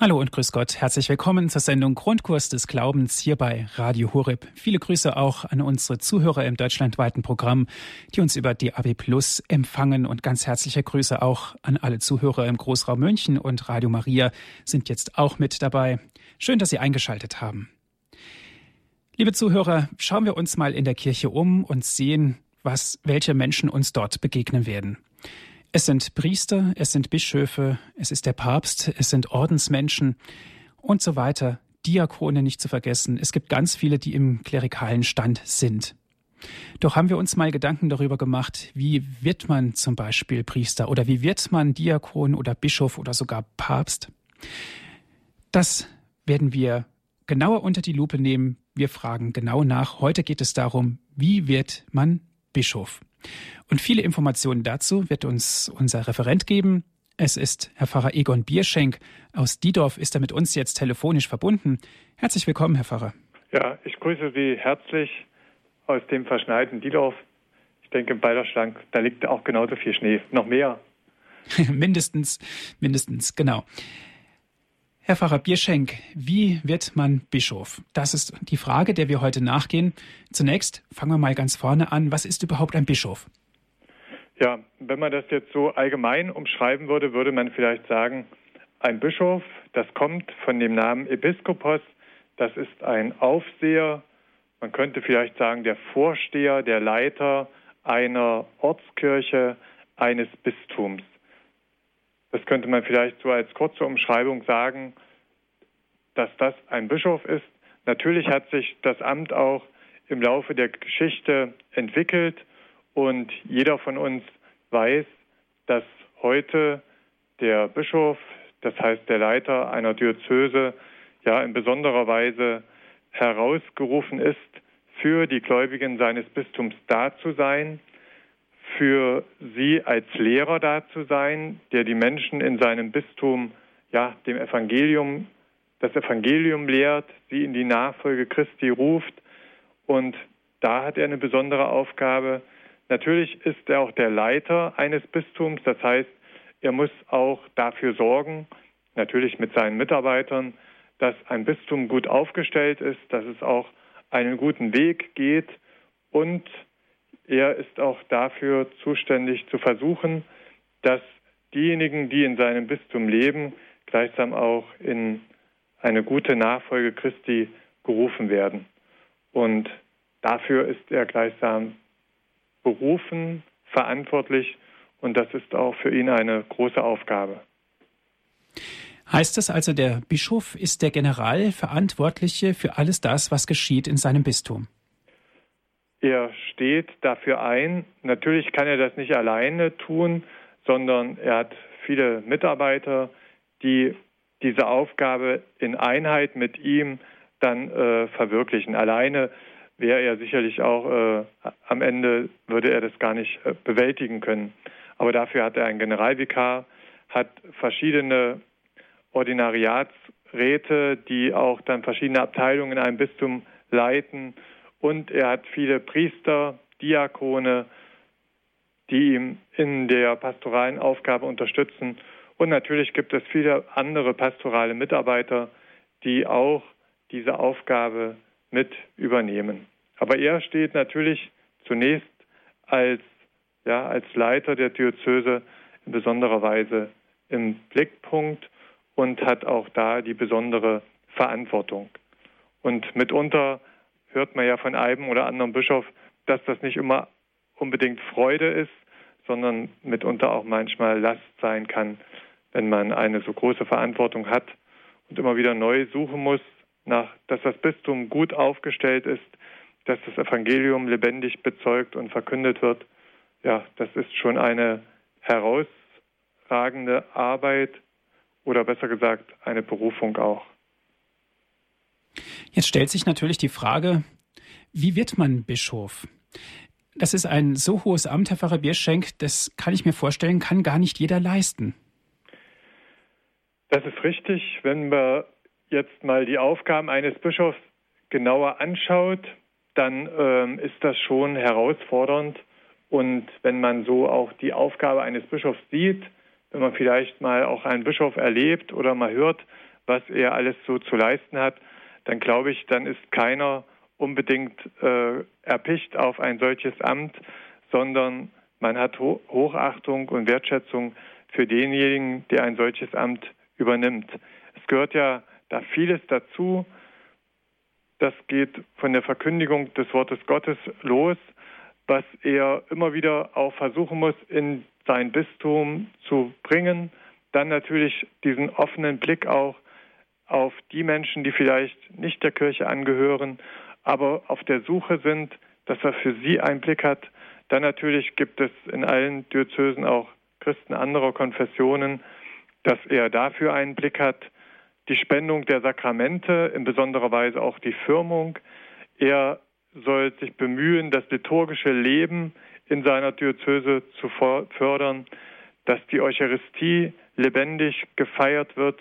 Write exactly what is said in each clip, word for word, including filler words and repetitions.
Hallo und grüß Gott. Herzlich willkommen zur Sendung Grundkurs des Glaubens hier bei Radio Horeb. Viele Grüße auch an unsere Zuhörer im deutschlandweiten Programm, die uns über D A B Plus empfangen, und ganz herzliche Grüße auch an alle Zuhörer im Großraum München, und Radio Maria sind jetzt auch mit dabei. Schön, dass Sie eingeschaltet haben. Liebe Zuhörer, schauen wir uns mal in der Kirche um und sehen, was, welche Menschen uns dort begegnen werden. Es sind Priester, es sind Bischöfe, es ist der Papst, es sind Ordensmenschen und so weiter. Diakone nicht zu vergessen. Es gibt ganz viele, die im klerikalen Stand sind. Doch haben wir uns mal Gedanken darüber gemacht, wie wird man zum Beispiel Priester oder wie wird man Diakon oder Bischof oder sogar Papst? Das werden wir genauer unter die Lupe nehmen. Wir fragen genau nach. Heute geht es darum, wie wird man Bischof? Und viele Informationen dazu wird uns unser Referent geben. Es ist Herr Pfarrer Egon Bierschenk. Aus Diedorf ist er mit uns jetzt telefonisch verbunden. Herzlich willkommen, Herr Pfarrer. Ja, ich grüße Sie herzlich aus dem verschneiten Diedorf. Ich denke, im Balderschlag, da liegt auch genauso viel Schnee. Noch mehr. mindestens, mindestens, genau. Herr Pfarrer Bierschenk, wie wird man Bischof? Das ist die Frage, der wir heute nachgehen. Zunächst fangen wir mal ganz vorne an. Was ist überhaupt ein Bischof? Ja, wenn man das jetzt so allgemein umschreiben würde, würde man vielleicht sagen, ein Bischof, das kommt von dem Namen Episkopos. Das ist ein Aufseher. Man könnte vielleicht sagen, der Vorsteher, der Leiter einer Ortskirche, eines Bistums. Das könnte man vielleicht so als kurze Umschreibung sagen, dass das ein Bischof ist. Natürlich hat sich das Amt auch im Laufe der Geschichte entwickelt und jeder von uns weiß, dass heute der Bischof, das heißt der Leiter einer Diözese, ja in besonderer Weise herausgerufen ist, für die Gläubigen seines Bistums da zu sein, für sie als Lehrer da zu sein, der die Menschen in seinem Bistum, ja, dem Evangelium, das Evangelium lehrt, sie in die Nachfolge Christi ruft. Und da hat er eine besondere Aufgabe. Natürlich ist er auch der Leiter eines Bistums, das heißt, er muss auch dafür sorgen, natürlich mit seinen Mitarbeitern, dass ein Bistum gut aufgestellt ist, dass es auch einen guten Weg geht, und er ist auch dafür zuständig zu versuchen, dass diejenigen, die in seinem Bistum leben, gleichsam auch in eine gute Nachfolge Christi gerufen werden. Und dafür ist er gleichsam berufen, verantwortlich, und das ist auch für ihn eine große Aufgabe. Heißt das also, der Bischof ist der Generalverantwortliche für alles das, was geschieht in seinem Bistum? Er steht dafür ein. Natürlich kann er das nicht alleine tun, sondern er hat viele Mitarbeiter, die diese Aufgabe in Einheit mit ihm dann äh, verwirklichen. Alleine wäre er sicherlich auch, äh, am Ende würde er das gar nicht äh, bewältigen können. Aber dafür hat er einen Generalvikar, hat verschiedene Ordinariatsräte, die auch dann verschiedene Abteilungen in einem Bistum leiten. Und er hat viele Priester, Diakone, die ihm in der pastoralen Aufgabe unterstützen. Und natürlich gibt es viele andere pastorale Mitarbeiter, die auch diese Aufgabe mit übernehmen. Aber er steht natürlich zunächst als, ja, als Leiter der Diözese in besonderer Weise im Blickpunkt und hat auch da die besondere Verantwortung. Und mitunter hört man ja von einem oder anderen Bischof, dass das nicht immer unbedingt Freude ist, sondern mitunter auch manchmal Last sein kann, wenn man eine so große Verantwortung hat und immer wieder neu suchen muss, nach, dass das Bistum gut aufgestellt ist, dass das Evangelium lebendig bezeugt und verkündet wird. Ja, das ist schon eine herausragende Arbeit oder besser gesagt eine Berufung auch. Jetzt stellt sich natürlich die Frage, wie wird man Bischof? Das ist ein so hohes Amt, Herr Pfarrer Bierschenk, das kann ich mir vorstellen, kann gar nicht jeder leisten. Das ist richtig. Wenn man jetzt mal die Aufgaben eines Bischofs genauer anschaut, dann ähm, ist das schon herausfordernd. Und wenn man so auch die Aufgabe eines Bischofs sieht, wenn man vielleicht mal auch einen Bischof erlebt oder mal hört, was er alles so zu leisten hat, dann glaube ich, dann ist keiner unbedingt äh, erpicht auf ein solches Amt, sondern man hat Ho- Hochachtung und Wertschätzung für denjenigen, der ein solches Amt übernimmt. Es gehört ja da vieles dazu. Das geht von der Verkündigung des Wortes Gottes los, was er immer wieder auch versuchen muss, in sein Bistum zu bringen. Dann natürlich diesen offenen Blick auch auf die Menschen, die vielleicht nicht der Kirche angehören, aber auf der Suche sind, dass er für sie einen Blick hat. Dann natürlich gibt es in allen Diözesen auch Christen anderer Konfessionen, dass er dafür einen Blick hat. Die Spendung der Sakramente, in besonderer Weise auch die Firmung. Er soll sich bemühen, das liturgische Leben in seiner Diözese zu fördern, dass die Eucharistie lebendig gefeiert wird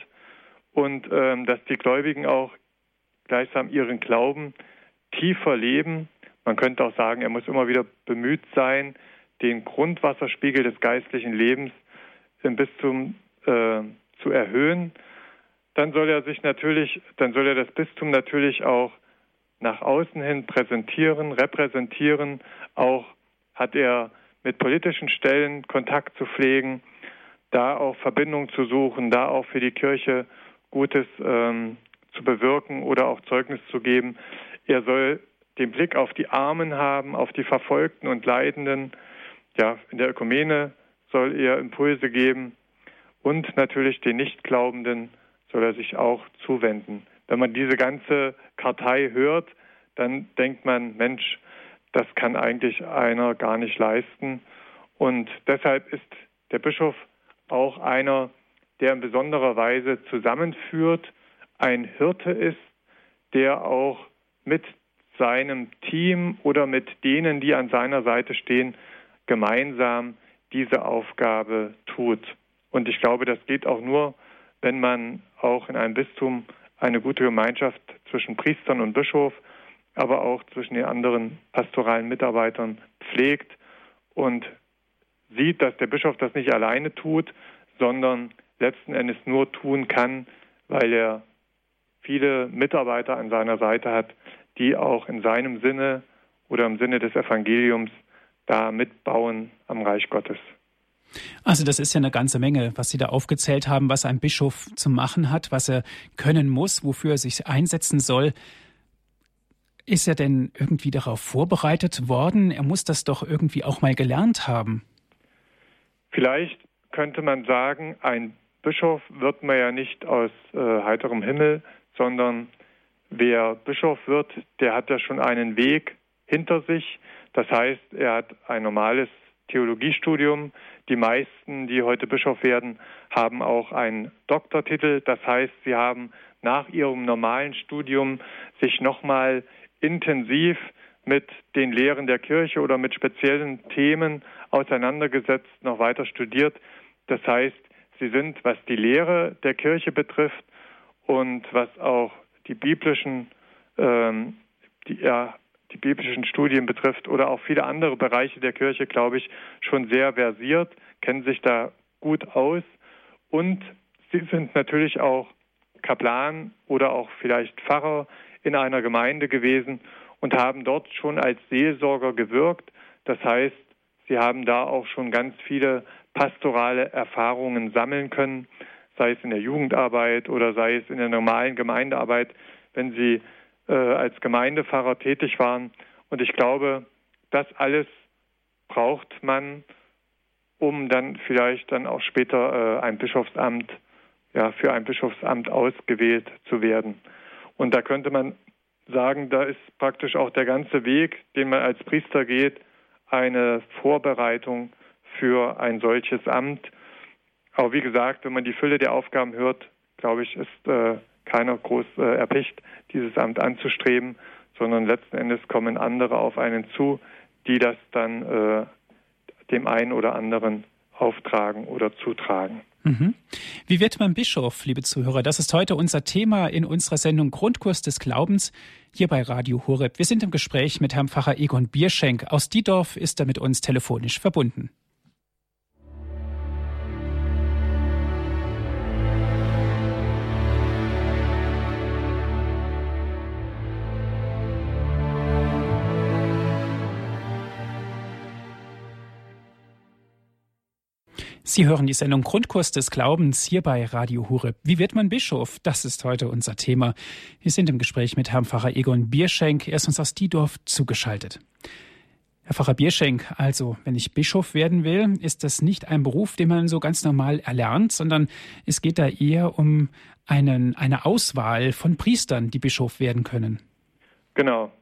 und ähm, dass die Gläubigen auch gleichsam ihren Glauben tiefer leben. Man könnte auch sagen, er muss immer wieder bemüht sein, den Grundwasserspiegel des geistlichen Lebens im Bistum äh, zu erhöhen. Dann soll er sich natürlich, dann soll er das Bistum natürlich auch nach außen hin präsentieren, repräsentieren. Auch hat er mit politischen Stellen Kontakt zu pflegen, da auch Verbindung zu suchen, da auch für die Kirche Gutes ähm, zu bewirken oder auch Zeugnis zu geben. Er soll den Blick auf die Armen haben, auf die Verfolgten und Leidenden. Ja, in der Ökumene soll er Impulse geben und natürlich den Nichtglaubenden soll er sich auch zuwenden. Wenn man diese ganze Kartei hört, dann denkt man, Mensch, das kann eigentlich einer gar nicht leisten. Und deshalb ist der Bischof auch einer, der in besonderer Weise zusammenführt, ein Hirte ist, der auch mit seinem Team oder mit denen, die an seiner Seite stehen, gemeinsam diese Aufgabe tut. Und ich glaube, das geht auch nur, wenn man auch in einem Bistum eine gute Gemeinschaft zwischen Priestern und Bischof, aber auch zwischen den anderen pastoralen Mitarbeitern pflegt und sieht, dass der Bischof das nicht alleine tut, sondern letzten Endes nur tun kann, weil er viele Mitarbeiter an seiner Seite hat, die auch in seinem Sinne oder im Sinne des Evangeliums da mitbauen am Reich Gottes. Also das ist ja eine ganze Menge, was Sie da aufgezählt haben, was ein Bischof zu machen hat, was er können muss, wofür er sich einsetzen soll. Ist er denn irgendwie darauf vorbereitet worden? Er muss das doch irgendwie auch mal gelernt haben. Vielleicht könnte man sagen, ein Bischof wird man ja nicht aus äh, heiterem Himmel, sondern wer Bischof wird, der hat ja schon einen Weg hinter sich. Das heißt, er hat ein normales Theologiestudium. Die meisten, die heute Bischof werden, haben auch einen Doktortitel. Das heißt, sie haben nach ihrem normalen Studium sich nochmal intensiv mit den Lehren der Kirche oder mit speziellen Themen auseinandergesetzt, noch weiter studiert. Das heißt, sie sind, was die Lehre der Kirche betrifft und was auch die biblischen, ähm, die, ja, die biblischen Studien betrifft oder auch viele andere Bereiche der Kirche, glaube ich, schon sehr versiert, kennen sich da gut aus und sie sind natürlich auch Kaplan oder auch vielleicht Pfarrer in einer Gemeinde gewesen und haben dort schon als Seelsorger gewirkt. Das heißt, sie haben da auch schon ganz viele pastorale Erfahrungen sammeln können, sei es in der Jugendarbeit oder sei es in der normalen Gemeindearbeit, wenn sie äh, als Gemeindepfarrer tätig waren. Und ich glaube, das alles braucht man, um dann vielleicht dann auch später äh, ein Bischofsamt, ja, für ein Bischofsamt ausgewählt zu werden. Und da könnte man sagen, da ist praktisch auch der ganze Weg, den man als Priester geht, eine Vorbereitung für ein solches Amt. Aber wie gesagt, wenn man die Fülle der Aufgaben hört, glaube ich, ist äh, keiner groß äh, erpicht, dieses Amt anzustreben, sondern letzten Endes kommen andere auf einen zu, die das dann äh, dem einen oder anderen auftragen oder zutragen. Mhm. Wie wird man Bischof, liebe Zuhörer? Das ist heute unser Thema in unserer Sendung Grundkurs des Glaubens hier bei Radio Horeb. Wir sind im Gespräch mit Herrn Pfarrer Egon Bierschenk. Aus Diedorf ist er mit uns telefonisch verbunden. Sie hören die Sendung Grundkurs des Glaubens hier bei Radio Horeb. Wie wird man Bischof? Das ist heute unser Thema. Wir sind im Gespräch mit Herrn Pfarrer Egon Bierschenk. Er ist uns aus Diedorf zugeschaltet. Herr Pfarrer Bierschenk, also wenn ich Bischof werden will, ist das nicht ein Beruf, den man so ganz normal erlernt, sondern es geht da eher um einen, eine Auswahl von Priestern, die Bischof werden können. Genau.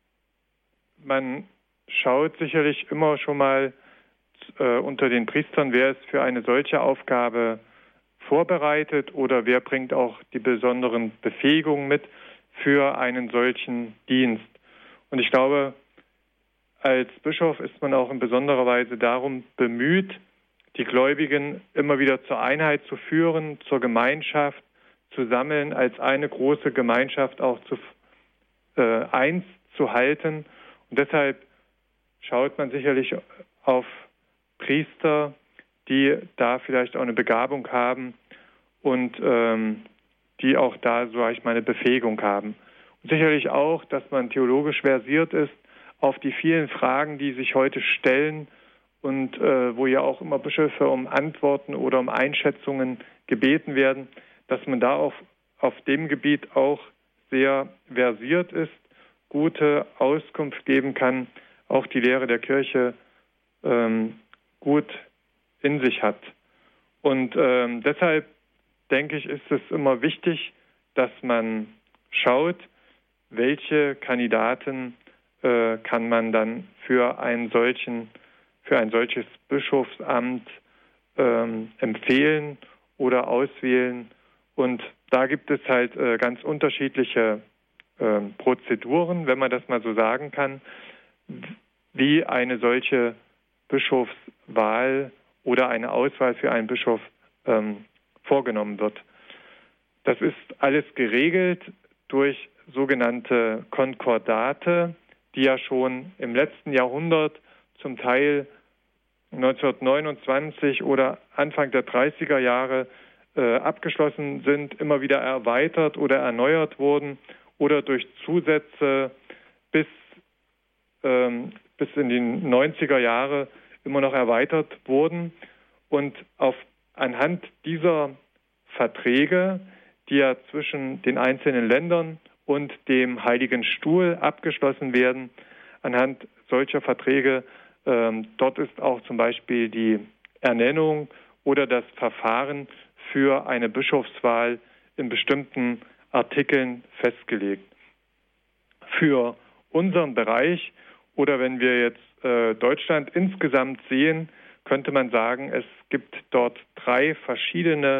Man schaut sicherlich immer schon mal äh, unter den Priestern, wer ist für eine solche Aufgabe vorbereitet oder wer bringt auch die besonderen Befähigungen mit für einen solchen Dienst. Und ich glaube, als Bischof ist man auch in besonderer Weise darum bemüht, die Gläubigen immer wieder zur Einheit zu führen, zur Gemeinschaft zu sammeln, als eine große Gemeinschaft auch zu äh, eins zu halten. Und deshalb schaut man sicherlich auf Priester, die da vielleicht auch eine Begabung haben und ähm, die auch da, so ich meine, Befähigung haben. Und sicherlich auch, dass man theologisch versiert ist auf die vielen Fragen, die sich heute stellen und äh, wo ja auch immer Bischöfe um Antworten oder um Einschätzungen gebeten werden, dass man da auf, auf dem Gebiet auch sehr versiert ist, gute Auskunft geben kann, auch die Lehre der Kirche ähm, gut in sich hat. Und ähm, deshalb denke ich, ist es immer wichtig, dass man schaut, welche Kandidaten äh, kann man dann für einen solchen, für ein solches Bischofsamt ähm, empfehlen oder auswählen. Und da gibt es halt äh, ganz unterschiedliche äh, Prozeduren, wenn man das mal so sagen kann, wie eine solche Bischofswahl oder eine Auswahl für einen Bischof ähm, vorgenommen wird. Das ist alles geregelt durch sogenannte Konkordate, die ja schon im letzten Jahrhundert zum Teil neunzehnhundertneunundzwanzig oder Anfang der dreißiger Jahre äh, abgeschlossen sind, immer wieder erweitert oder erneuert wurden oder durch Zusätze bis, ähm, bis in die neunziger Jahre immer noch erweitert wurden. Und auf, anhand dieser Verträge, die ja zwischen den einzelnen Ländern und dem Heiligen Stuhl abgeschlossen werden, anhand solcher Verträge, ähm, dort ist auch zum Beispiel die Ernennung oder das Verfahren für eine Bischofswahl in bestimmten Artikeln festgelegt. Für unseren Bereich oder wenn wir jetzt äh, Deutschland insgesamt sehen, könnte man sagen, es gibt dort drei verschiedene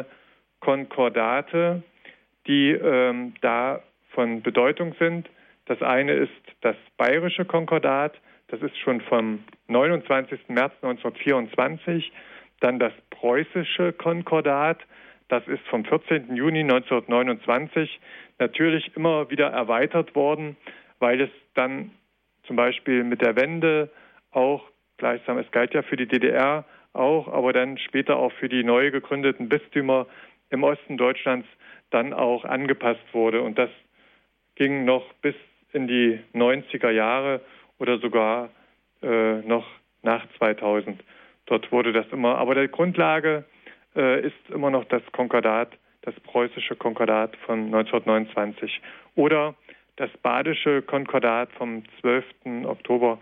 Konkordate, die ähm, da von Bedeutung sind. Das eine ist das Bayerische Konkordat, das ist schon vom neunundzwanzigsten März neunzehnhundertvierundzwanzig. Dann das Preußische Konkordat, das ist vom vierzehnten Juni neunzehnhundertneunundzwanzig natürlich immer wieder erweitert worden, weil es dann zum Beispiel mit der Wende auch gleichsam, es galt ja für die D D R auch, aber dann später auch für die neu gegründeten Bistümer im Osten Deutschlands dann auch angepasst wurde. Und das ging noch bis in die neunziger Jahre oder sogar äh, noch nach zweitausend. Dort wurde das immer, aber die Grundlage äh, ist immer noch das Konkordat, das Preußische Konkordat von neunzehnhundertneunundzwanzig oder das Badische Konkordat vom zwölften Oktober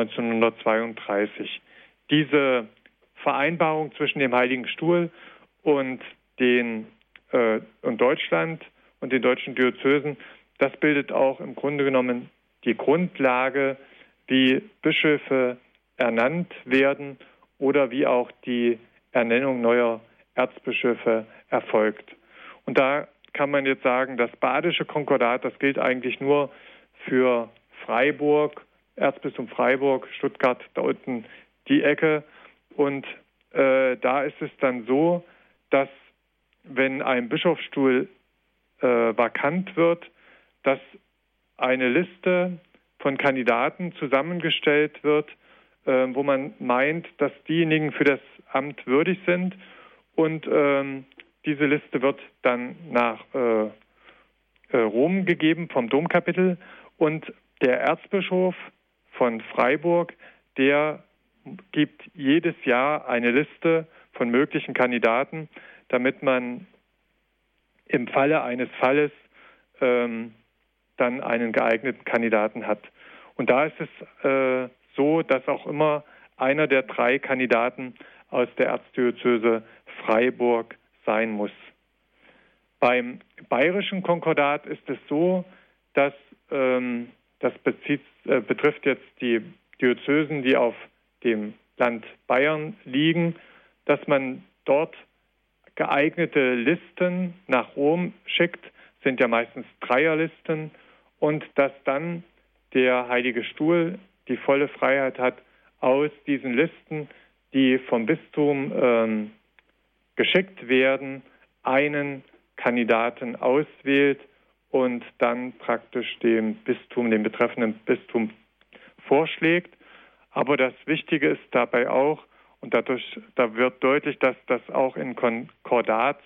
neunzehnhundertzweiunddreißig. Diese Vereinbarung zwischen dem Heiligen Stuhl und den äh, und Deutschland und den deutschen Diözesen, das bildet auch im Grunde genommen die Grundlage, wie Bischöfe ernannt werden oder wie auch die Ernennung neuer Erzbischöfe erfolgt. Und da kann man jetzt sagen, das Badische Konkordat, das gilt eigentlich nur für Freiburg, Erzbistum Freiburg, Stuttgart, da unten die Ecke. Und äh, da ist es dann so, dass wenn ein Bischofsstuhl äh, vakant wird, dass eine Liste von Kandidaten zusammengestellt wird, äh, wo man meint, dass diejenigen für das Amt würdig sind. Und ähm, diese Liste wird dann nach äh, äh, Rom gegeben vom Domkapitel. Und der Erzbischof von Freiburg, der gibt jedes Jahr eine Liste von möglichen Kandidaten, damit man im Falle eines Falles ähm, dann einen geeigneten Kandidaten hat. Und da ist es äh, so, dass auch immer einer der drei Kandidaten aus der Erzdiözese Freiburg sein muss. Beim bayerischen Konkordat ist es so, dass ähm, das bezieht, äh, betrifft jetzt die Diözesen, die auf dem Land Bayern liegen, dass man dort geeignete Listen nach Rom schickt, sind ja meistens Dreierlisten, und dass dann der Heilige Stuhl die volle Freiheit hat, aus diesen Listen, die vom Bistum ähm, geschickt werden, einen Kandidaten auswählt und dann praktisch dem Bistum, dem betreffenden Bistum vorschlägt. Aber das Wichtige ist dabei auch, und dadurch, da wird deutlich, dass das auch in Konkordatsgesetzen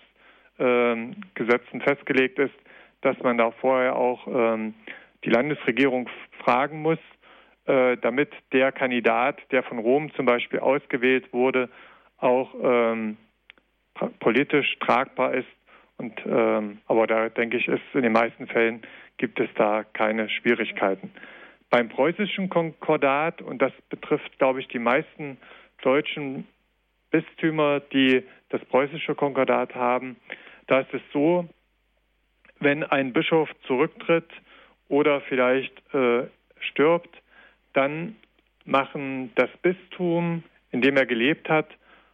ähm, festgelegt ist, dass man da vorher auch ähm, die Landesregierung fragen muss, äh, damit der Kandidat, der von Rom zum Beispiel ausgewählt wurde, auch ähm, politisch tragbar ist. Und ähm, aber da denke ich, ist in den meisten Fällen gibt es da keine Schwierigkeiten. Beim preußischen Konkordat, und das betrifft, glaube ich, die meisten deutschen Bistümer, die das preußische Konkordat haben, da ist es so, wenn ein Bischof zurücktritt oder vielleicht äh, stirbt, dann machen das Bistum, in dem er gelebt hat,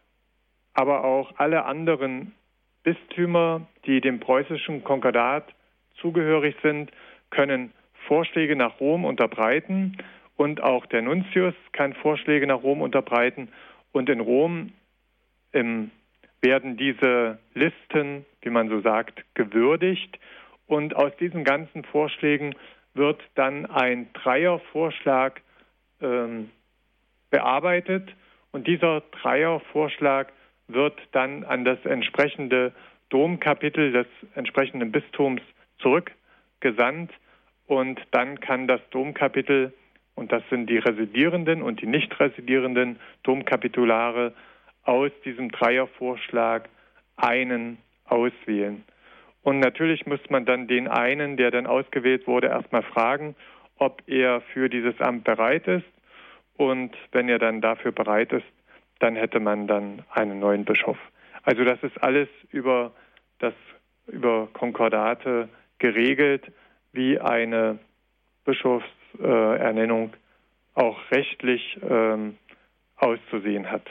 aber auch alle anderen Bistümer, die dem preußischen Konkordat zugehörig sind, können Vorschläge nach Rom unterbreiten, und auch der Nuntius kann Vorschläge nach Rom unterbreiten, und in Rom im, werden diese Listen, wie man so sagt, gewürdigt, und aus diesen ganzen Vorschlägen wird dann ein Dreiervorschlag ähm, bearbeitet, und dieser Dreiervorschlag wird dann an das entsprechende Domkapitel des entsprechenden Bistums zurückgesandt, und dann kann das Domkapitel, und das sind die residierenden und die nicht residierenden Domkapitulare, aus diesem Dreiervorschlag einen auswählen. Und natürlich muss man dann den einen, der dann ausgewählt wurde, erstmal fragen, ob er für dieses Amt bereit ist. Und wenn er dann dafür bereit ist, dann hätte man dann einen neuen Bischof. Also das ist alles über das über Konkordate geregelt, wie eine Bischofsernennung äh, auch rechtlich ähm, auszusehen hat.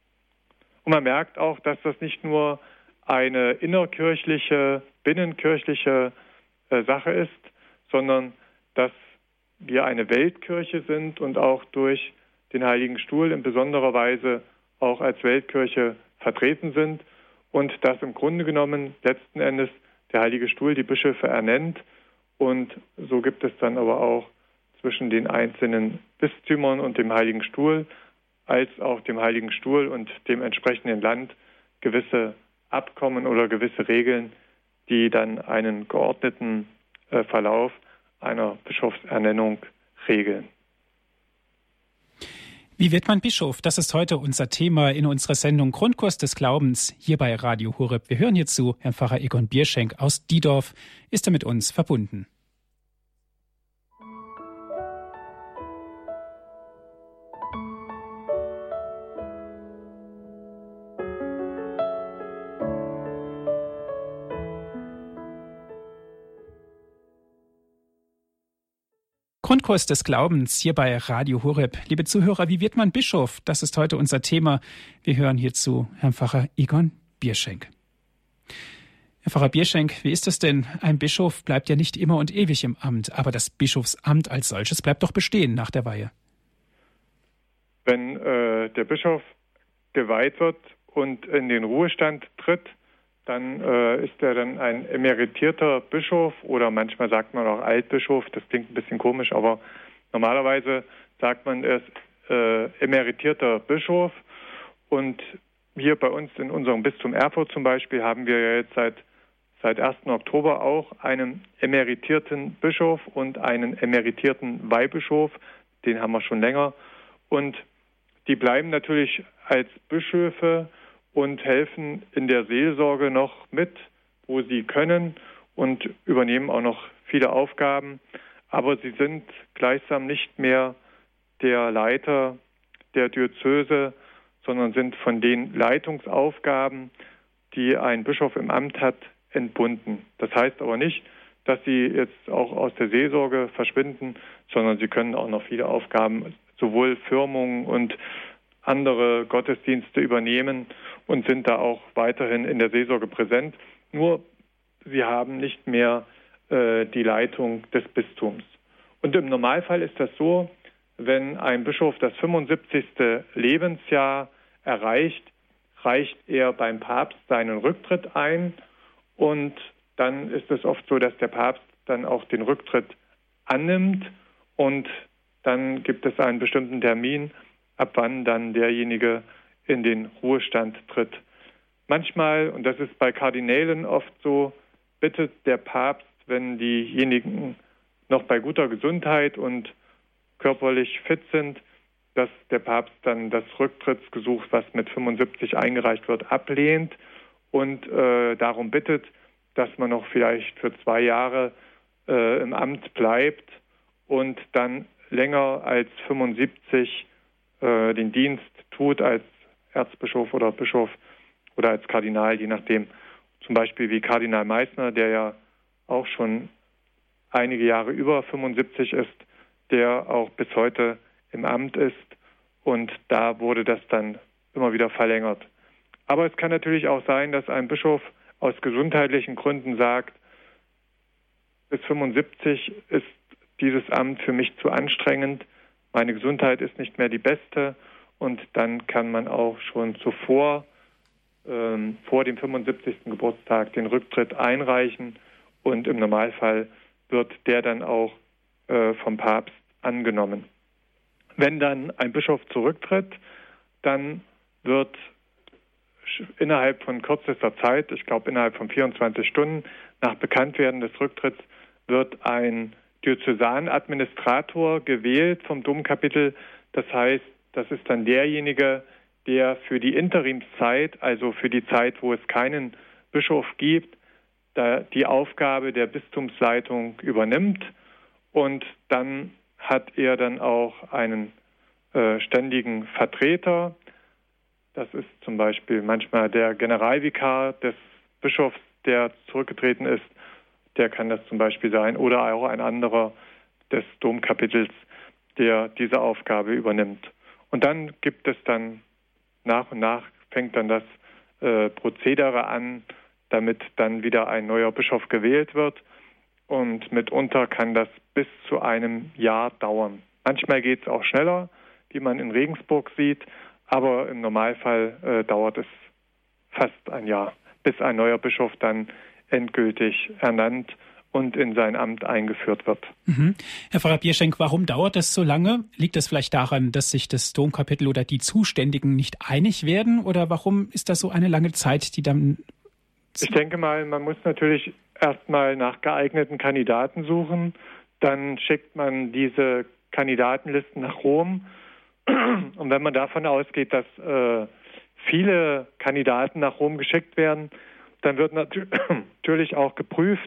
Und man merkt auch, dass das nicht nur eine innerkirchliche, binnenkirchliche äh, Sache ist, sondern dass wir eine Weltkirche sind und auch durch den Heiligen Stuhl in besonderer Weise auch als Weltkirche vertreten sind, und dass im Grunde genommen letzten Endes der Heilige Stuhl die Bischöfe ernennt, und so gibt es dann aber auch zwischen den einzelnen Bistümern und dem Heiligen Stuhl als auch dem Heiligen Stuhl und dem entsprechenden Land gewisse Abkommen oder gewisse Regeln, die dann einen geordneten äh, Verlauf einer Bischofsernennung regeln. Wie wird man Bischof? Das ist heute unser Thema in unserer Sendung Grundkurs des Glaubens hier bei Radio Horeb. Wir hören hierzu Herrn Pfarrer Egon Bierschenk aus Diedorf. Ist er mit uns verbunden? Grundkurs des Glaubens hier bei Radio Horeb. Liebe Zuhörer, wie wird man Bischof? Das ist heute unser Thema. Wir hören hierzu Herrn Pfarrer Egon Bierschenk. Herr Pfarrer Bierschenk, wie ist das denn? Ein Bischof bleibt ja nicht immer und ewig im Amt, aber das Bischofsamt als solches bleibt doch bestehen nach der Weihe. Wenn äh, der Bischof geweiht wird und in den Ruhestand tritt, dann äh, ist er dann ein emeritierter Bischof, oder manchmal sagt man auch Altbischof. Das klingt ein bisschen komisch, aber normalerweise sagt man, er ist äh, emeritierter Bischof. Und hier bei uns in unserem Bistum Erfurt zum Beispiel haben wir ja jetzt seit, seit ersten Oktober auch einen emeritierten Bischof und einen emeritierten Weihbischof. Den haben wir schon länger. Und die bleiben natürlich als Bischöfe und helfen in der Seelsorge noch mit, wo sie können, und übernehmen auch noch viele Aufgaben. Aber sie sind gleichsam nicht mehr der Leiter der Diözese, sondern sind von den Leitungsaufgaben, die ein Bischof im Amt hat, entbunden. Das heißt aber nicht, dass sie jetzt auch aus der Seelsorge verschwinden, sondern sie können auch noch viele Aufgaben, sowohl Firmungen und andere Gottesdienste übernehmen und sind da auch weiterhin in der Seelsorge präsent. Nur sie haben nicht mehr äh, die Leitung des Bistums. Und im Normalfall ist das so, wenn ein Bischof das fünfundsiebzigste Lebensjahr erreicht, reicht er beim Papst seinen Rücktritt ein, und dann ist es oft so, dass der Papst dann auch den Rücktritt annimmt, und dann gibt es einen bestimmten Termin, ab wann dann derjenige in den Ruhestand tritt. Manchmal, und das ist bei Kardinälen oft so, bittet der Papst, wenn diejenigen noch bei guter Gesundheit und körperlich fit sind, dass der Papst dann das Rücktrittsgesuch, was mit fünfundsiebzig eingereicht wird, ablehnt und äh, darum bittet, dass man noch vielleicht für zwei Jahre äh, im Amt bleibt und dann länger als fünfundsiebzig äh, den Dienst tut als Erzbischof oder Bischof oder als Kardinal, je nachdem. Zum Beispiel wie Kardinal Meissner, der ja auch schon einige Jahre über fünfundsiebzig ist, der auch bis heute im Amt ist, und da wurde das dann immer wieder verlängert. Aber es kann natürlich auch sein, dass ein Bischof aus gesundheitlichen Gründen sagt, bis fünfundsiebzig ist dieses Amt für mich zu anstrengend, meine Gesundheit ist nicht mehr die beste, und dann kann man auch schon zuvor, ähm, vor dem fünfundsiebzigsten Geburtstag den Rücktritt einreichen, und im Normalfall wird der dann auch äh, vom Papst angenommen. Wenn dann ein Bischof zurücktritt, dann wird innerhalb von kürzester Zeit, ich glaube innerhalb von vierundzwanzig Stunden nach Bekanntwerden des Rücktritts, wird ein Diözesanadministrator gewählt vom Domkapitel. Das heißt, das ist dann derjenige, der für die Interimszeit, also für die Zeit, wo es keinen Bischof gibt, da die Aufgabe der Bistumsleitung übernimmt, und dann hat er dann auch einen äh, ständigen Vertreter. Das ist zum Beispiel manchmal der Generalvikar des Bischofs, der zurückgetreten ist. Der kann das zum Beispiel sein, oder auch ein anderer des Domkapitels, der diese Aufgabe übernimmt. Und dann gibt es dann nach und nach, fängt dann das äh, Prozedere an, damit dann wieder ein neuer Bischof gewählt wird. Und mitunter kann das bis zu einem Jahr dauern. Manchmal geht es auch schneller, wie man in Regensburg sieht, aber im Normalfall äh, dauert es fast ein Jahr, bis ein neuer Bischof dann endgültig ernannt und in sein Amt eingeführt wird. Mhm. Herr Pfarrer Bierschenk, warum dauert das so lange? Liegt das vielleicht daran, dass sich das Domkapitel oder die Zuständigen nicht einig werden? Oder warum ist das so eine lange Zeit, die dann... Ich denke mal, man muss natürlich erstmal nach geeigneten Kandidaten suchen. Dann schickt man diese Kandidatenlisten nach Rom. Und wenn man davon ausgeht, dass äh, viele Kandidaten nach Rom geschickt werden, dann wird natürlich auch geprüft,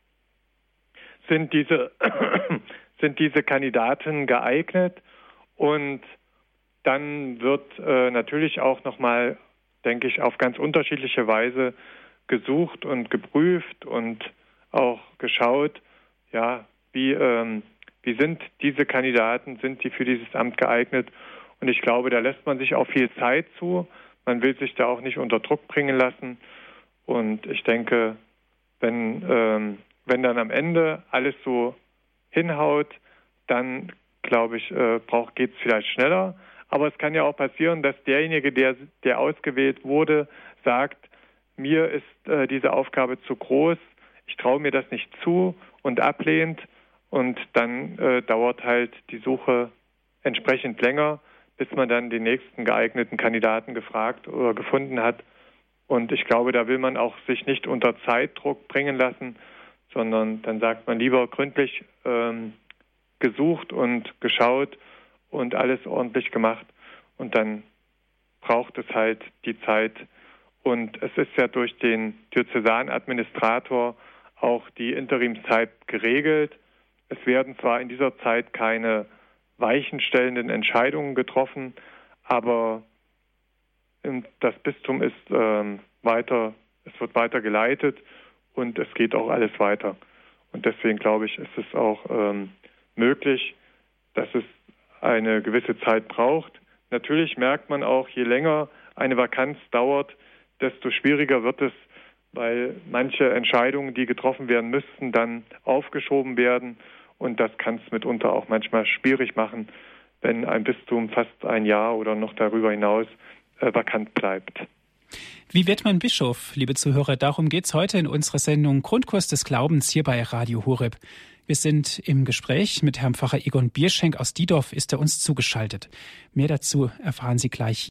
sind diese, sind diese Kandidaten geeignet, und dann wird äh, natürlich auch nochmal, denke ich, auf ganz unterschiedliche Weise gesucht und geprüft und auch geschaut, ja, wie, ähm, wie sind diese Kandidaten, sind die für dieses Amt geeignet? Und ich glaube, da lässt man sich auch viel Zeit zu. Man will sich da auch nicht unter Druck bringen lassen. Und ich denke, wenn, ähm, wenn dann am Ende alles so hinhaut, dann, glaube ich, äh, braucht, geht es vielleicht schneller. Aber es kann ja auch passieren, dass derjenige, der, der ausgewählt wurde, sagt, mir ist äh, diese Aufgabe zu groß, ich traue mir das nicht zu, und ablehnt. Und dann äh, dauert halt die Suche entsprechend länger, bis man dann den nächsten geeigneten Kandidaten gefragt oder gefunden hat. Und ich glaube, da will man auch sich nicht unter Zeitdruck bringen lassen, sondern dann sagt man lieber gründlich ähm, gesucht und geschaut und alles ordentlich gemacht. Und dann braucht es halt die Zeit, Und es ist ja durch den Diözesanadministrator auch die Interimszeit geregelt. Es werden zwar in dieser Zeit keine weichenstellenden Entscheidungen getroffen, aber das Bistum ist ähm, weiter, es wird weiter geleitet und es geht auch alles weiter. Und deswegen glaube ich, ist es auch ähm, möglich, dass es eine gewisse Zeit braucht. Natürlich merkt man auch, je länger eine Vakanz dauert, desto schwieriger wird es, weil manche Entscheidungen, die getroffen werden müssten, dann aufgeschoben werden. Und das kann es mitunter auch manchmal schwierig machen, wenn ein Bistum fast ein Jahr oder noch darüber hinaus äh, vakant bleibt. Wie wird man Bischof, liebe Zuhörer? Darum geht es heute in unserer Sendung Grundkurs des Glaubens hier bei Radio Horeb. Wir sind im Gespräch mit Herrn Pfarrer Egon Bierschenk aus Diedorf, ist er uns zugeschaltet. Mehr dazu erfahren Sie gleich.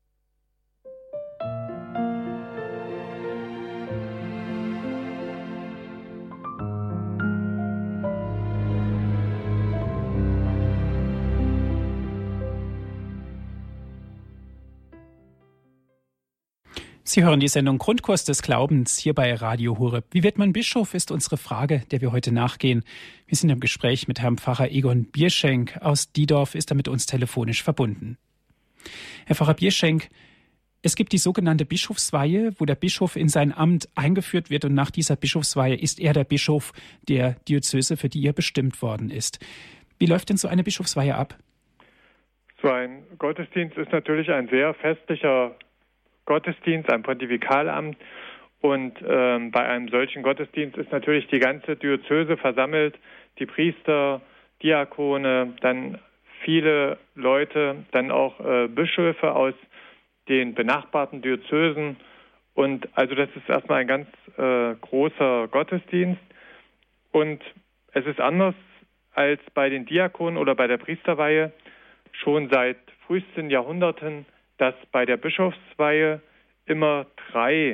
Sie hören die Sendung Grundkurs des Glaubens hier bei Radio Horeb. Wie wird man Bischof, ist unsere Frage, der wir heute nachgehen. Wir sind im Gespräch mit Herrn Pfarrer Egon Bierschenk aus Diedorf, ist er mit uns telefonisch verbunden. Herr Pfarrer Bierschenk, es gibt die sogenannte Bischofsweihe, wo der Bischof in sein Amt eingeführt wird und nach dieser Bischofsweihe ist er der Bischof der Diözese, für die er bestimmt worden ist. Wie läuft denn so eine Bischofsweihe ab? So ein Gottesdienst ist natürlich ein sehr festlicher Gottesdienst, ein Pontifikalamt, und ähm, bei einem solchen Gottesdienst ist natürlich die ganze Diözese versammelt, die Priester, Diakone, dann viele Leute, dann auch äh, Bischöfe aus den benachbarten Diözesen, und also das ist erstmal ein ganz äh, großer Gottesdienst, und es ist anders als bei den Diakonen oder bei der Priesterweihe schon seit frühesten Jahrhunderten, dass bei der Bischofsweihe immer drei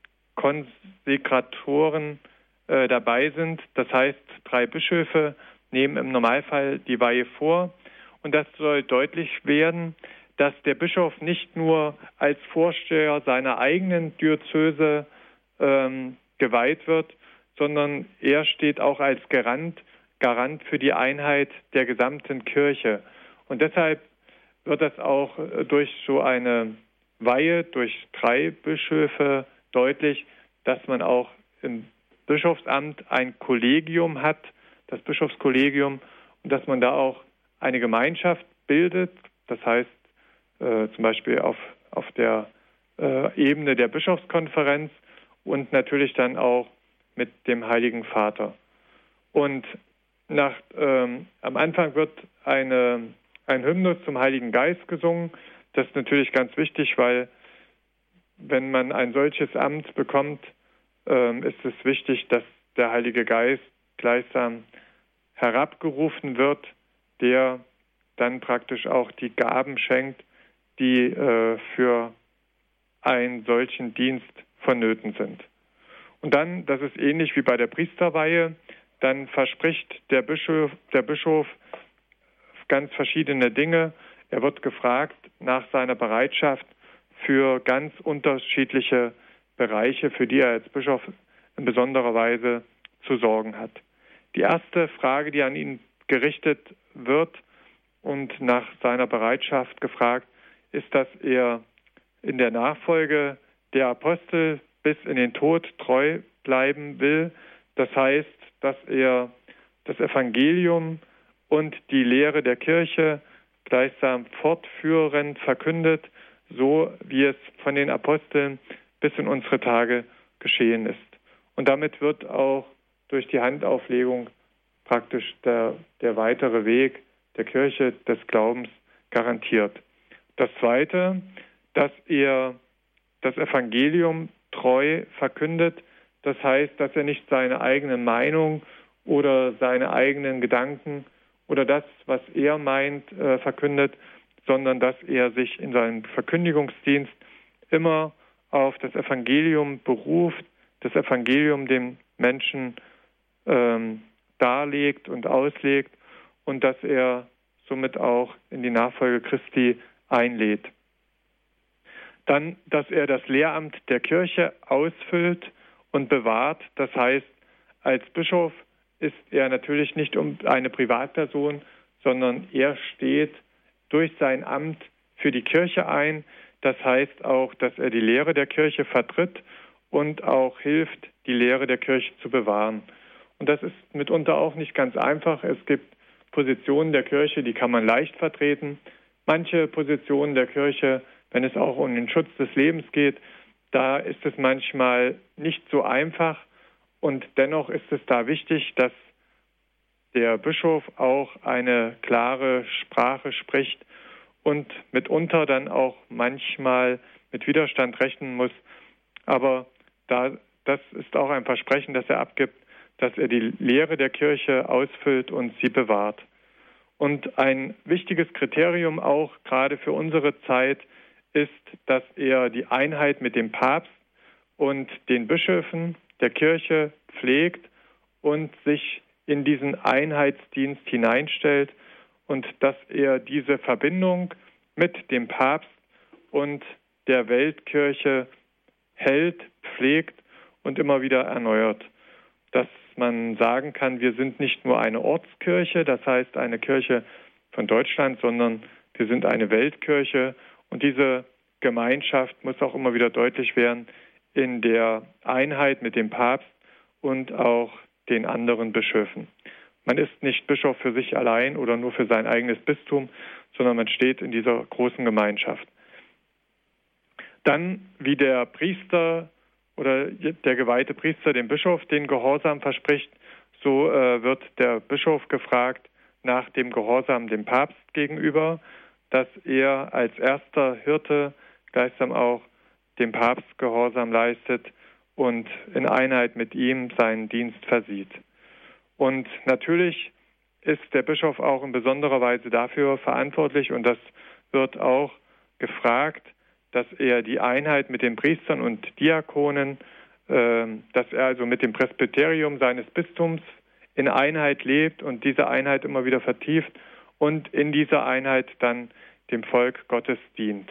Konsekratoren äh, dabei sind. Das heißt, drei Bischöfe nehmen im Normalfall die Weihe vor. Und das soll deutlich werden, dass der Bischof nicht nur als Vorsteher seiner eigenen Diözese ähm, geweiht wird, sondern er steht auch als Garant, Garant für die Einheit der gesamten Kirche. Und deshalb wird das auch durch so eine Weihe, durch drei Bischöfe deutlich, dass man auch im Bischofsamt ein Kollegium hat, das Bischofskollegium, und dass man da auch eine Gemeinschaft bildet, das heißt äh, zum Beispiel auf, auf der äh, Ebene der Bischofskonferenz und natürlich dann auch mit dem Heiligen Vater. Und nach, ähm, am Anfang wird eine Ein Hymnus zum Heiligen Geist gesungen. Das ist natürlich ganz wichtig, weil wenn man ein solches Amt bekommt, ähm, ist es wichtig, dass der Heilige Geist gleichsam herabgerufen wird, der dann praktisch auch die Gaben schenkt, die äh, für einen solchen Dienst vonnöten sind. Und dann, das ist ähnlich wie bei der Priesterweihe, dann verspricht der Bischof, der Bischof ganz verschiedene Dinge. Er wird gefragt nach seiner Bereitschaft für ganz unterschiedliche Bereiche, für die er als Bischof in besonderer Weise zu sorgen hat. Die erste Frage, die an ihn gerichtet wird und nach seiner Bereitschaft gefragt, ist, dass er in der Nachfolge der Apostel bis in den Tod treu bleiben will. Das heißt, dass er das Evangelium und die Lehre der Kirche gleichsam fortführend verkündet, so wie es von den Aposteln bis in unsere Tage geschehen ist. Und damit wird auch durch die Handauflegung praktisch der, der weitere Weg der Kirche des Glaubens garantiert. Das Zweite, dass er das Evangelium treu verkündet, das heißt, dass er nicht seine eigene Meinung oder seine eigenen Gedanken oder das, was er meint, äh, verkündet, sondern dass er sich in seinem Verkündigungsdienst immer auf das Evangelium beruft, das Evangelium dem Menschen ähm, darlegt und auslegt und dass er somit auch in die Nachfolge Christi einlädt. Dann, dass er das Lehramt der Kirche ausfüllt und bewahrt. Das heißt, als Bischof ist er natürlich nicht um eine Privatperson, sondern er steht durch sein Amt für die Kirche ein. Das heißt auch, dass er die Lehre der Kirche vertritt und auch hilft, die Lehre der Kirche zu bewahren. Und das ist mitunter auch nicht ganz einfach. Es gibt Positionen der Kirche, die kann man leicht vertreten. Manche Positionen der Kirche, wenn es auch um den Schutz des Lebens geht, da ist es manchmal nicht so einfach. Und dennoch ist es da wichtig, dass der Bischof auch eine klare Sprache spricht und mitunter dann auch manchmal mit Widerstand rechnen muss. Aber da, das ist auch ein Versprechen, das er abgibt, dass er die Lehre der Kirche ausfüllt und sie bewahrt. Und ein wichtiges Kriterium auch gerade für unsere Zeit ist, dass er die Einheit mit dem Papst und den Bischöfen der Kirche pflegt und sich in diesen Einheitsdienst hineinstellt und dass er diese Verbindung mit dem Papst und der Weltkirche hält, pflegt und immer wieder erneuert. Dass man sagen kann, wir sind nicht nur eine Ortskirche, das heißt eine Kirche von Deutschland, sondern wir sind eine Weltkirche. Und diese Gemeinschaft muss auch immer wieder deutlich werden in der Einheit mit dem Papst und auch den anderen Bischöfen. Man ist nicht Bischof für sich allein oder nur für sein eigenes Bistum, sondern man steht in dieser großen Gemeinschaft. Dann, wie der Priester oder der geweihte Priester dem Bischof den Gehorsam verspricht, so äh, wird der Bischof gefragt nach dem Gehorsam dem Papst gegenüber, dass er als erster Hirte gleichsam auch dem Papst Gehorsam leistet und in Einheit mit ihm seinen Dienst versieht. Und natürlich ist der Bischof auch in besonderer Weise dafür verantwortlich, und das wird auch gefragt, dass er die Einheit mit den Priestern und Diakonen, äh, dass er also mit dem Presbyterium seines Bistums in Einheit lebt und diese Einheit immer wieder vertieft und in dieser Einheit dann dem Volk Gottes dient.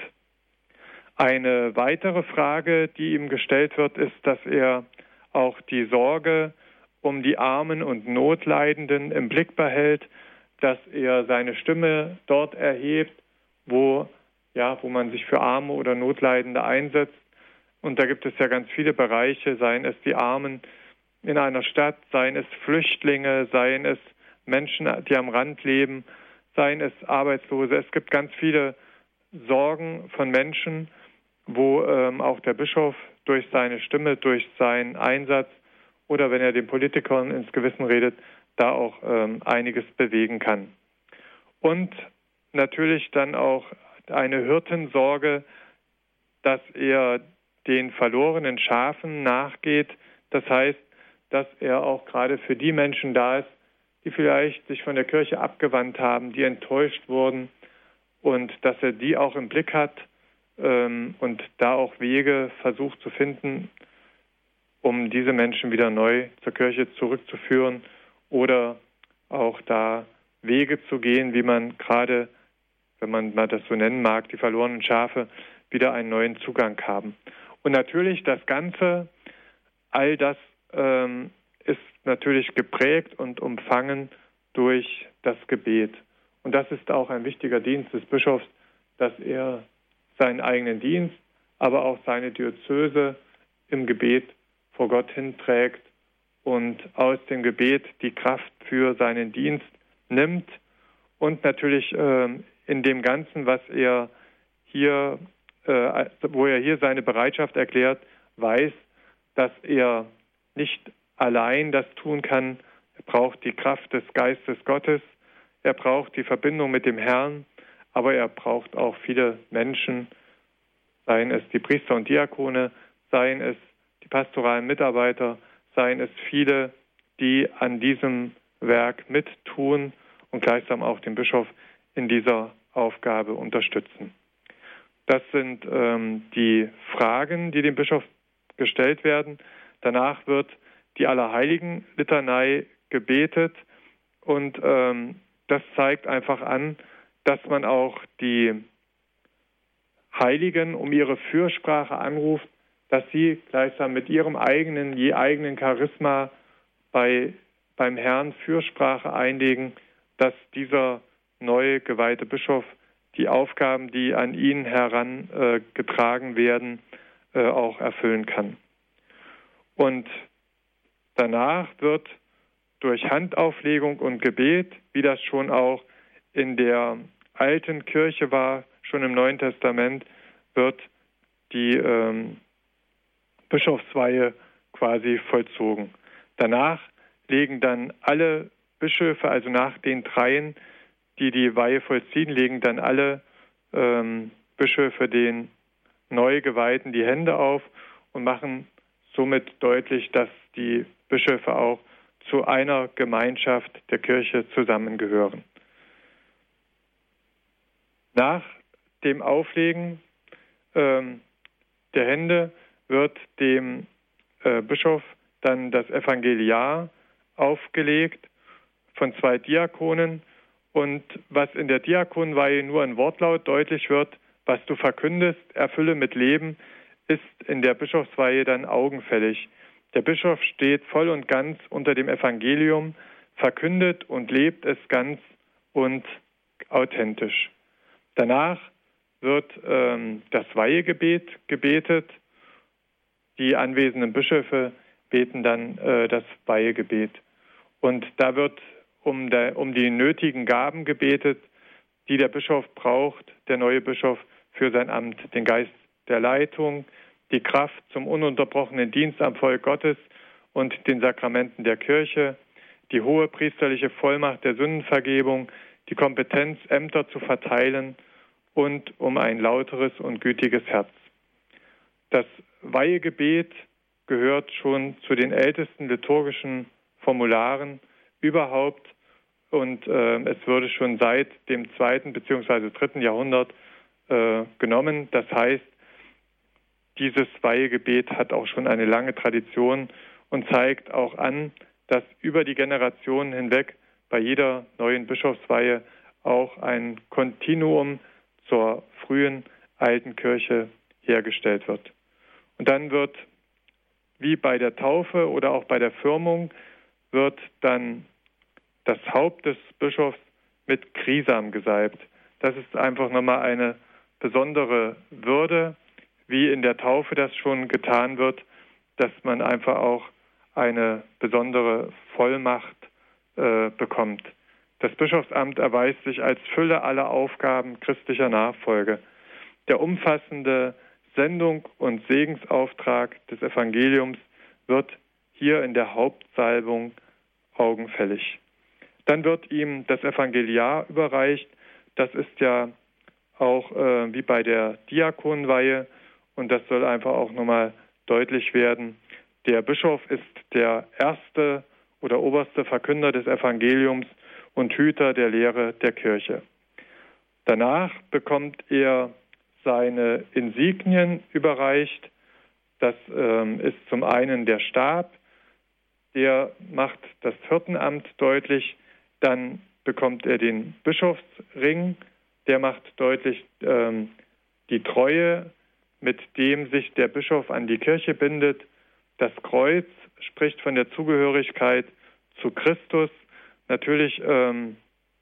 Eine weitere Frage, die ihm gestellt wird, ist, dass er auch die Sorge um die Armen und Notleidenden im Blick behält, dass er seine Stimme dort erhebt, wo, ja, wo man sich für Arme oder Notleidende einsetzt. Und da gibt es ja ganz viele Bereiche, seien es die Armen in einer Stadt, seien es Flüchtlinge, seien es Menschen, die am Rand leben, seien es Arbeitslose. Es gibt ganz viele Sorgen von Menschen, wo ähm, auch der Bischof durch seine Stimme, durch seinen Einsatz oder wenn er den Politikern ins Gewissen redet, da auch ähm, einiges bewegen kann. Und natürlich dann auch eine Hirtensorge, dass er den verlorenen Schafen nachgeht. Das heißt, dass er auch gerade für die Menschen da ist, die vielleicht sich von der Kirche abgewandt haben, die enttäuscht wurden, und dass er die auch im Blick hat ähm, und da auch Wege versucht zu finden, um diese Menschen wieder neu zur Kirche zurückzuführen oder auch da Wege zu gehen, wie man gerade, wenn man mal das so nennen mag, die verlorenen Schafe wieder einen neuen Zugang haben. Und natürlich das Ganze, all das ähm, ist natürlich geprägt und umfangen durch das Gebet. Und das ist auch ein wichtiger Dienst des Bischofs, dass er seinen eigenen Dienst, aber auch seine Diözese im Gebet vor Gott hinträgt und aus dem Gebet die Kraft für seinen Dienst nimmt und natürlich äh, in dem Ganzen, was er hier, äh, wo er hier seine Bereitschaft erklärt, weiß, dass er nicht allein das tun kann. Er braucht die Kraft des Geistes Gottes, er braucht die Verbindung mit dem Herrn, aber er braucht auch viele Menschen, seien es die Priester und Diakone, seien es die pastoralen Mitarbeiter, seien es viele, die an diesem Werk mittun und gleichsam auch den Bischof in dieser Aufgabe unterstützen. Das sind ähm, die Fragen, die dem Bischof gestellt werden. Danach wird die Allerheiligen-Litanei gebetet und ähm, das zeigt einfach an, dass man auch die Heiligen um ihre Fürsprache anruft, dass sie gleichsam mit ihrem eigenen, je eigenen Charisma bei, beim Herrn Fürsprache einlegen, dass dieser neu geweihte Bischof die Aufgaben, die an ihn herangetragen äh, werden, äh, auch erfüllen kann. Und danach wird durch Handauflegung und Gebet, wie das schon auch in der alten Kirche war, schon im Neuen Testament, wird die ähm, Bischofsweihe quasi vollzogen. Danach legen dann alle Bischöfe, also nach den dreien, die die Weihe vollziehen, legen dann alle ähm, Bischöfe den Neugeweihten die Hände auf und machen somit deutlich, dass die Bischöfe auch zu einer Gemeinschaft der Kirche zusammengehören. Nach dem Auflegen ähm, der Hände wird dem äh, Bischof dann das Evangeliar aufgelegt von zwei Diakonen. Und was in der Diakonweihe nur in Wortlaut deutlich wird, was du verkündest, erfülle mit Leben, ist in der Bischofsweihe dann augenfällig. Der Bischof steht voll und ganz unter dem Evangelium, verkündet und lebt es ganz und authentisch. Danach wird ähm, das Weihegebet gebetet. Die anwesenden Bischöfe beten dann äh, das Weihegebet. Und da wird um, der, um die nötigen Gaben gebetet, die der Bischof braucht, der neue Bischof für sein Amt, den Geist der Leitung, die Kraft zum ununterbrochenen Dienst am Volk Gottes und den Sakramenten der Kirche, die hohe priesterliche Vollmacht der Sündenvergebung, die Kompetenz, Ämter zu verteilen und um ein lauteres und gütiges Herz. Das Weihegebet gehört schon zu den ältesten liturgischen Formularen überhaupt und äh, es wurde schon seit dem zweiten bzw. dritten Jahrhundert äh, genommen. Das heißt, dieses Weihegebet hat auch schon eine lange Tradition und zeigt auch an, dass über die Generationen hinweg bei jeder neuen Bischofsweihe auch ein Kontinuum zur frühen alten Kirche hergestellt wird. Und dann wird, wie bei der Taufe oder auch bei der Firmung, wird dann das Haupt des Bischofs mit Krisam gesalbt. Das ist einfach nochmal eine besondere Würde, wie in der Taufe das schon getan wird, dass man einfach auch eine besondere Vollmacht äh, bekommt. Das Bischofsamt erweist sich als Fülle aller Aufgaben christlicher Nachfolge. Der umfassende Sendung und Segensauftrag des Evangeliums wird hier in der Hauptsalbung augenfällig. Dann wird ihm das Evangeliar überreicht. Das ist ja auch äh, wie bei der Diakonweihe und das soll einfach auch nochmal deutlich werden. Der Bischof ist der erste oder oberste Verkünder des Evangeliums und Hüter der Lehre der Kirche. Danach bekommt er seine Insignien überreicht. Das ähm, ist zum einen der Stab, der macht das Hirtenamt deutlich. Dann bekommt er den Bischofsring, der macht deutlich ähm, die Treue, mit dem sich der Bischof an die Kirche bindet. Das Kreuz spricht von der Zugehörigkeit zu Christus. Natürlich ähm,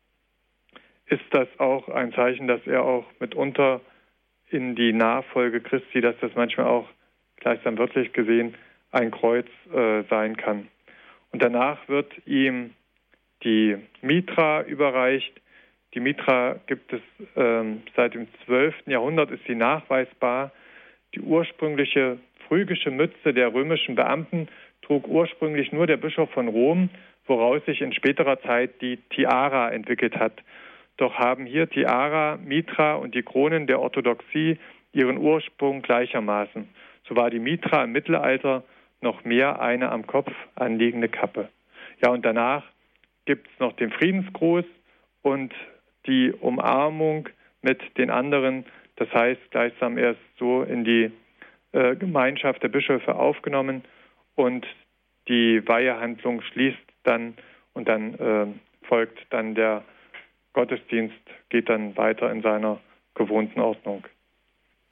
ist das auch ein Zeichen, dass er auch mitunter in die Nachfolge Christi, dass das manchmal auch gleichsam wörtlich gesehen ein Kreuz äh, sein kann. Und danach wird ihm die Mitra überreicht. Die Mitra gibt es ähm, seit dem zwölften Jahrhundert, ist sie nachweisbar. Die ursprüngliche phrygische Mütze der römischen Beamten trug ursprünglich nur der Bischof von Rom, woraus sich in späterer Zeit die Tiara entwickelt hat. Doch haben hier Tiara, Mitra und die Kronen der Orthodoxie ihren Ursprung gleichermaßen. So war die Mitra im Mittelalter noch mehr eine am Kopf anliegende Kappe. Ja, und danach gibt es noch den Friedensgruß und die Umarmung mit den anderen. Das heißt, gleichsam erst so in die äh, Gemeinschaft der Bischöfe aufgenommen und die Weihehandlung schließt dann und dann äh, folgt dann der Gottesdienst, geht dann weiter in seiner gewohnten Ordnung.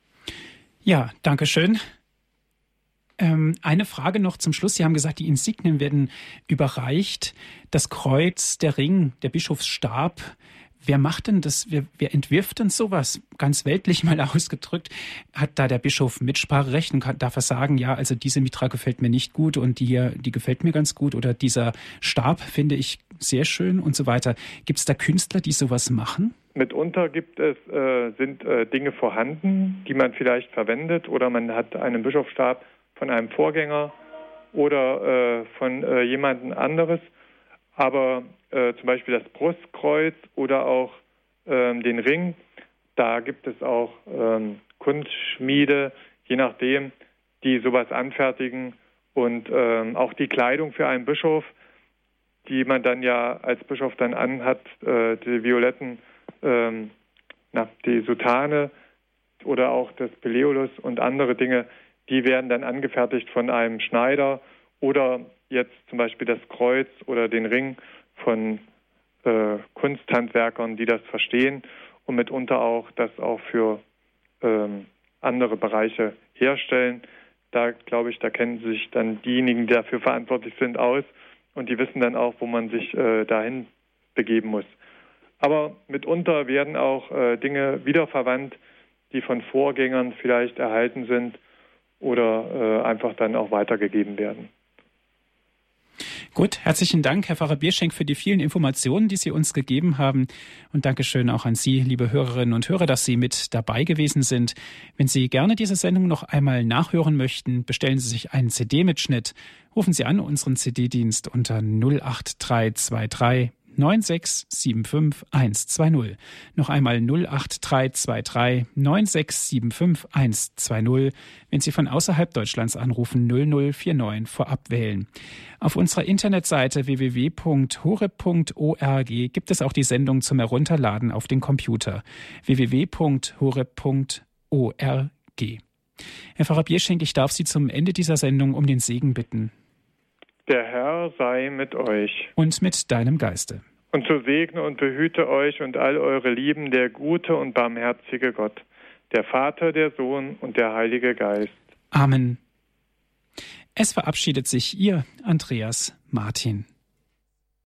Ja, danke schön. Ähm, eine Frage noch zum Schluss. Sie haben gesagt, die Insignien werden überreicht. Das Kreuz, der Ring, der Bischofsstab. Wer macht denn das? Wer, wer entwirft denn sowas? Ganz weltlich mal ausgedrückt. Hat da der Bischof Mitspracherecht und kann, darf er sagen, ja, also diese Mitra gefällt mir nicht gut und die hier, die gefällt mir ganz gut oder dieser Stab finde ich sehr schön und so weiter. Gibt es da Künstler, die sowas machen? Mitunter gibt es, äh, sind äh, Dinge vorhanden, die man vielleicht verwendet, oder man hat einen Bischofsstab von einem Vorgänger oder äh, von äh, jemandem anderes. Aber äh, zum Beispiel das Brustkreuz oder auch ähm, den Ring, da gibt es auch ähm, Kunstschmiede, je nachdem, die sowas anfertigen. Und ähm, auch die Kleidung für einen Bischof, die man dann ja als Bischof dann anhat, äh, die violetten Ähm, na, die Soutane oder auch das Peleolus und andere Dinge, die werden dann angefertigt von einem Schneider oder jetzt zum Beispiel das Kreuz oder den Ring von äh, Kunsthandwerkern, die das verstehen und mitunter auch das auch für ähm, andere Bereiche herstellen. Da glaube ich, da kennen sich dann diejenigen, die dafür verantwortlich sind, aus und die wissen dann auch, wo man sich äh, dahin begeben muss. Aber mitunter werden auch äh, Dinge wiederverwandt, die von Vorgängern vielleicht erhalten sind oder äh, einfach dann auch weitergegeben werden. Gut, herzlichen Dank, Herr Pfarrer Bierschenk, für die vielen Informationen, die Sie uns gegeben haben. Und Dankeschön auch an Sie, liebe Hörerinnen und Hörer, dass Sie mit dabei gewesen sind. Wenn Sie gerne diese Sendung noch einmal nachhören möchten, bestellen Sie sich einen C D-Mitschnitt. Rufen Sie an unseren C D-Dienst unter null acht drei zwei drei neun sechs sieben fünf eins zwei null. Noch einmal null acht drei zwei drei neun sechs sieben fünf eins zwei null. Wenn Sie von außerhalb Deutschlands anrufen, null null vier neun vorab wählen. Auf unserer Internetseite w w w punkt horeb punkt org gibt es auch die Sendung zum Herunterladen auf den Computer. w w w punkt horeb punkt org. Herr Pfarrer Bierschenk, ich darf Sie zum Ende dieser Sendung um den Segen bitten. Der Herr sei mit euch. Und mit deinem Geiste. Und so segne und behüte euch und all eure Lieben der gute und barmherzige Gott, der Vater, der Sohn und der Heilige Geist. Amen. Es verabschiedet sich Ihr Andreas Martin.